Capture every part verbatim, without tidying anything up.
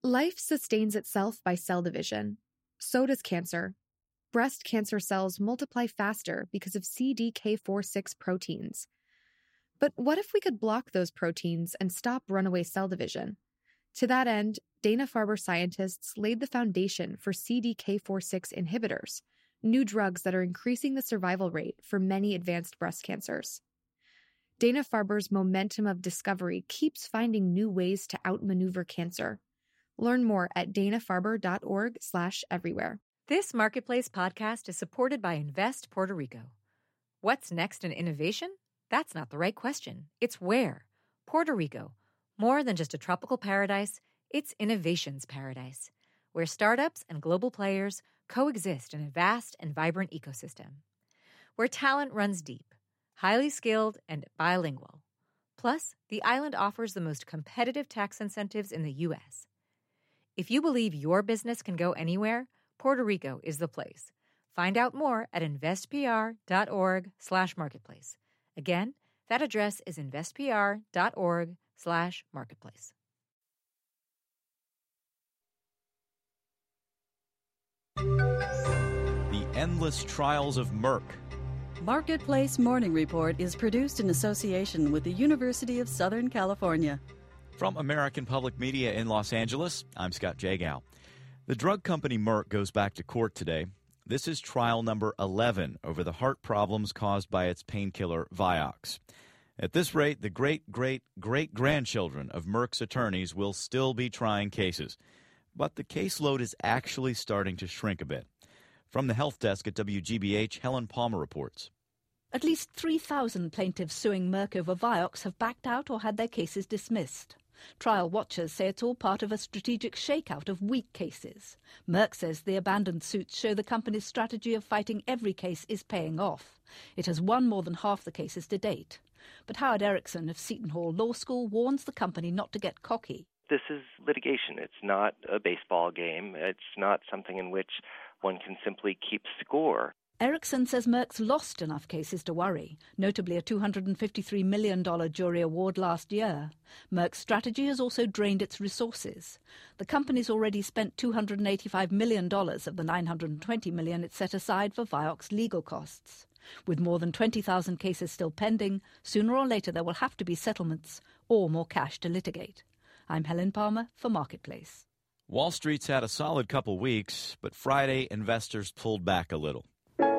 Life sustains itself by cell division. So does cancer. Breast cancer cells multiply faster because of C D K four six proteins. But what if we could block those proteins and stop runaway cell division? To that end, Dana-Farber scientists laid the foundation for C D K four six inhibitors, new drugs that are increasing the survival rate for many advanced breast cancers. Dana-Farber's momentum of discovery keeps finding new ways to outmaneuver cancer. Learn more at dana-farber.org slash everywhere. This Marketplace podcast is supported by Invest Puerto Rico. What's next in innovation? That's not the right question. It's where. Puerto Rico. More than just a tropical paradise, it's innovation's paradise, where startups and global players coexist in a vast and vibrant ecosystem. Where talent runs deep, highly skilled, and bilingual. Plus, the island offers the most competitive tax incentives in the U S. If you believe your business can go anywhere, Puerto Rico is the place. Find out more at investpr.org slash marketplace. Again, that address is investpr.org slash marketplace. The Endless Trials of Merck. Marketplace Morning Report is produced in association with the University of Southern California. From American Public Media in Los Angeles, I'm Scott Jagow. The drug company Merck goes back to court today. This is trial number eleven over the heart problems caused by its painkiller Vioxx. At this rate, the great-great-great-grandchildren of Merck's attorneys will still be trying cases. But the caseload is actually starting to shrink a bit. From the Health Desk at W G B H, Helen Palmer reports. At least three thousand plaintiffs suing Merck over Vioxx have backed out or had their cases dismissed. Trial watchers say it's all part of a strategic shakeout of weak cases. Merck says the abandoned suits show the company's strategy of fighting every case is paying off. It has won more than half the cases to date. But Howard Erickson of Seton Hall Law School warns the company not to get cocky. This is litigation. It's not a baseball game. It's not something in which one can simply keep score. Erickson says Merck's lost enough cases to worry, notably a two hundred fifty-three million dollars jury award last year. Merck's strategy has also drained its resources. The company's already spent two hundred eighty-five million dollars of the nine hundred twenty million dollars it set aside for Vioxx legal costs. With more than twenty thousand cases still pending, sooner or later there will have to be settlements or more cash to litigate. I'm Helen Palmer for Marketplace. Wall Street's had a solid couple weeks, but Friday investors pulled back a little.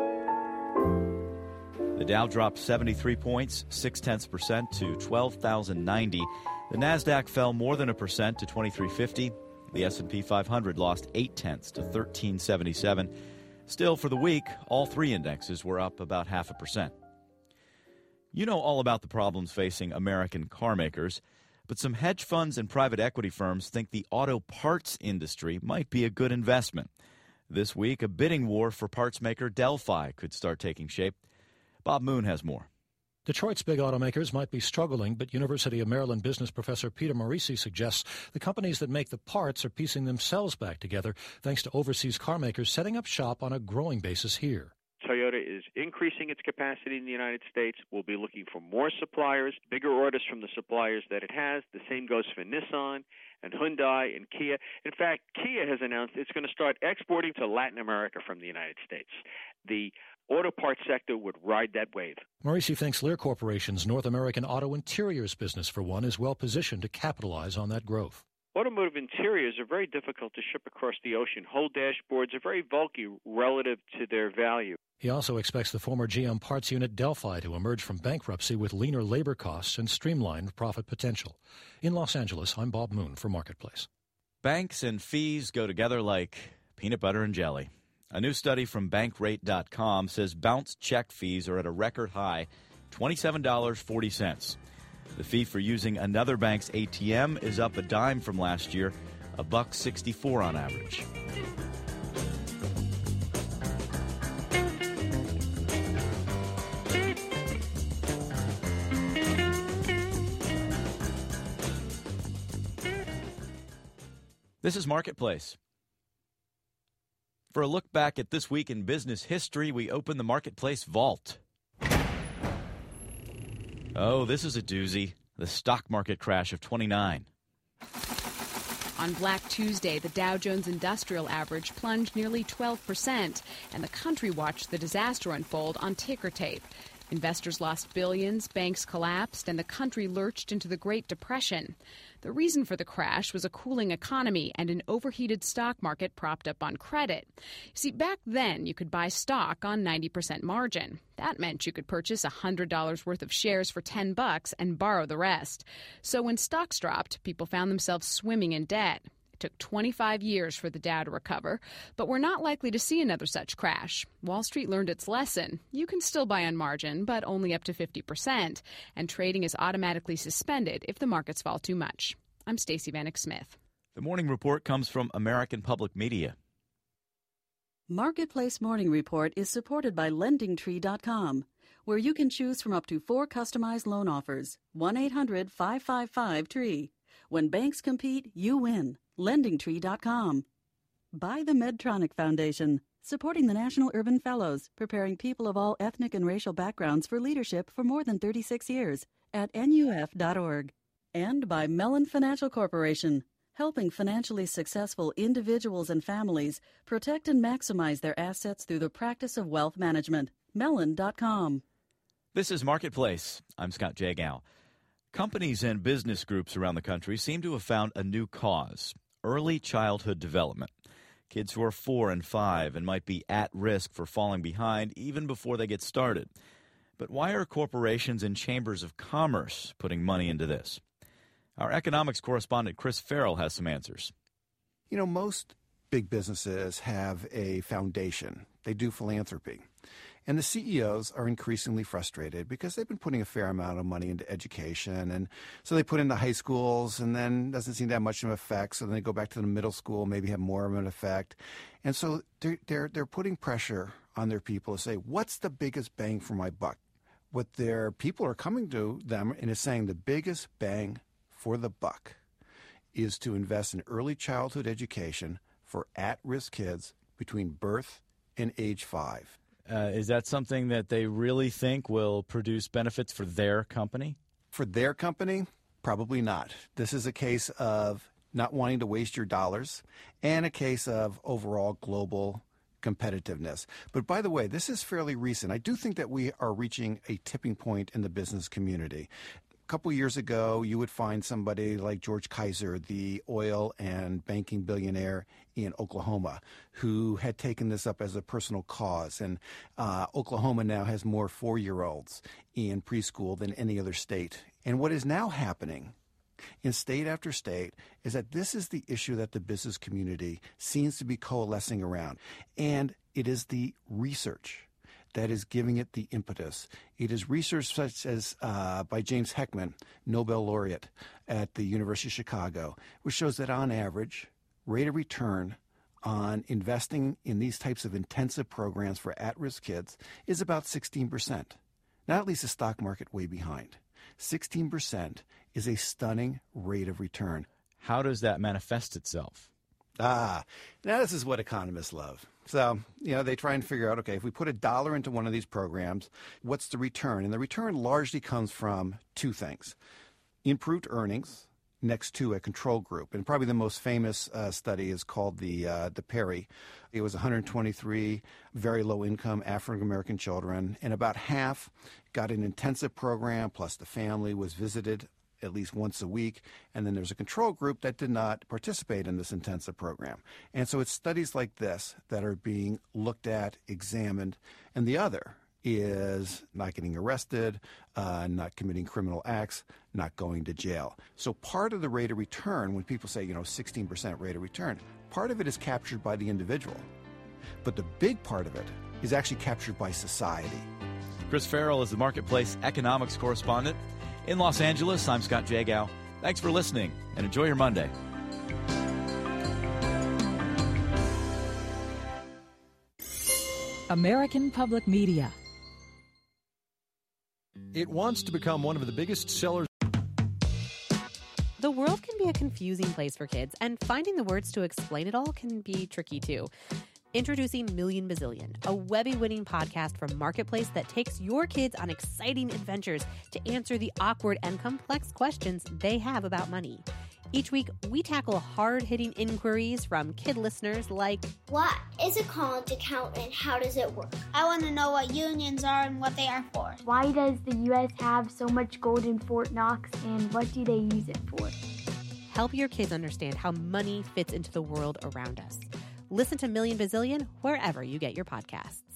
The Dow dropped seventy-three points, six-tenths percent to twelve thousand ninety. The Nasdaq fell more than a percent to twenty-three fifty. The S and P five hundred lost eight-tenths to thirteen seventy-seven. Still, for the week, all three indexes were up about half a percent. You know all about the problems facing American car makers, but some hedge funds and private equity firms think the auto parts industry might be a good investment. This week, a bidding war for parts maker Delphi could start taking shape. Bob Moon has more. Detroit's big automakers might be struggling, but University of Maryland business professor Peter Morisi suggests the companies that make the parts are piecing themselves back together thanks to overseas car makers setting up shop on a growing basis here. Toyota is increasing its capacity in the United States. We'll be looking for more suppliers, bigger orders from the suppliers that it has. The same goes for Nissan and Hyundai and Kia. In fact, Kia has announced it's going to start exporting to Latin America from the United States. The auto parts sector would ride that wave. Morisi thinks Lear Corporation's North American auto interiors business, for one, is well positioned to capitalize on that growth. Automotive interiors are very difficult to ship across the ocean. Whole dashboards are very bulky relative to their value. He also expects the former G M parts unit Delphi to emerge from bankruptcy with leaner labor costs and streamlined profit potential. In Los Angeles, I'm Bob Moon for Marketplace. Banks and fees go together like peanut butter and jelly. A new study from bankrate dot com says bounce check fees are at a record high, twenty-seven dollars and forty cents. The fee for using another bank's A T M is up a dime from last year, a buck sixty-four on average. This is Marketplace. For a look back at this week in business history, we open the Marketplace vault. Oh, this is a doozy. The stock market crash of twenty-nine. On Black Tuesday, the Dow Jones Industrial Average plunged nearly twelve percent, and the country watched the disaster unfold on ticker tape. Investors lost billions, banks collapsed, and the country lurched into the Great Depression. The reason for the crash was a cooling economy and an overheated stock market propped up on credit. See, back then, you could buy stock on ninety percent margin. That meant you could purchase one hundred dollars worth of shares for ten bucks and borrow the rest. So when stocks dropped, people found themselves swimming in debt. It took twenty-five years for the Dow to recover, but we're not likely to see another such crash. Wall Street learned its lesson. You can still buy on margin, but only up to fifty percent, and trading is automatically suspended if the markets fall too much. I'm Stacey Vanek Smith. The morning report comes from American Public Media. Marketplace Morning Report is supported by lending tree dot com, where you can choose from up to four customized loan offers. one eight hundred five five five tree. When banks compete, you win. lending tree dot com. By the Medtronic Foundation, supporting the National Urban Fellows, preparing people of all ethnic and racial backgrounds for leadership for more than thirty-six years at N U F dot org. And by Mellon Financial Corporation, helping financially successful individuals and families protect and maximize their assets through the practice of wealth management. Mellon dot com. This is Marketplace. I'm Scott Jagow. Companies and business groups around the country seem to have found a new cause: early childhood development. Kids who are four and five and might be at risk for falling behind even before they get started. But why are corporations and chambers of commerce putting money into this? Our economics correspondent Chris Farrell has some answers. You know, most big businesses have a foundation. They do philanthropy. And the C E Os are increasingly frustrated because they've been putting a fair amount of money into education. And so they put into high schools, and then doesn't seem to have much of an effect. So then they go back to the middle school, maybe have more of an effect. And so they're, they're, they're putting pressure on their people to say, what's the biggest bang for my buck? What their people are coming to them and is saying the biggest bang for the buck is to invest in early childhood education for at-risk kids between birth and age five. Uh, is that something that they really think will produce benefits for their company? For their company, probably not. This is a case of not wanting to waste your dollars and a case of overall global competitiveness. But by the way, this is fairly recent. I do think that we are reaching a tipping point in the business community. A couple years ago, you would find somebody like George Kaiser, the oil and banking billionaire in Oklahoma, who had taken this up as a personal cause. And uh, Oklahoma now has more four-year-olds in preschool than any other state. And what is now happening in state after state is that this is the issue that the business community seems to be coalescing around. And it is the research that is giving it the impetus. It is research such as uh, by James Heckman, Nobel laureate at the University of Chicago, which shows that on average, rate of return on investing in these types of intensive programs for at-risk kids is about sixteen percent. Now at least the stock market way behind. sixteen percent is a stunning rate of return. How does that manifest itself? Ah, now this is what economists love. So, you know, they try and figure out, okay, if we put a dollar into one of these programs, what's the return? And the return largely comes from two things: improved earnings next to a control group. And probably the most famous uh, study is called the uh, the Perry. It was one hundred twenty-three very low-income African-American children, and about half got an intensive program, plus the family was visited at least once a week, and then there's a control group that did not participate in this intensive program. And so it's studies like this that are being looked at, examined, and the other is not getting arrested, uh, not committing criminal acts, not going to jail. So part of the rate of return, when people say, you know, sixteen percent rate of return, part of it is captured by the individual. But the big part of it is actually captured by society. Chris Farrell is the Marketplace economics correspondent. In Los Angeles, I'm Scott Jagow. Thanks for listening, and enjoy your Monday. American Public Media. It wants to become one of the biggest sellers. The world can be a confusing place for kids, and finding the words to explain it all can be tricky too. Introducing Million Bazillion, a Webby-winning podcast from Marketplace that takes your kids on exciting adventures to answer the awkward and complex questions they have about money. Each week, we tackle hard-hitting inquiries from kid listeners like, what is a college account and how does it work? I want to know what unions are and what they are for. Why does the U S have so much gold in Fort Knox and what do they use it for? Help your kids understand how money fits into the world around us. Listen to Million Bazillion wherever you get your podcasts.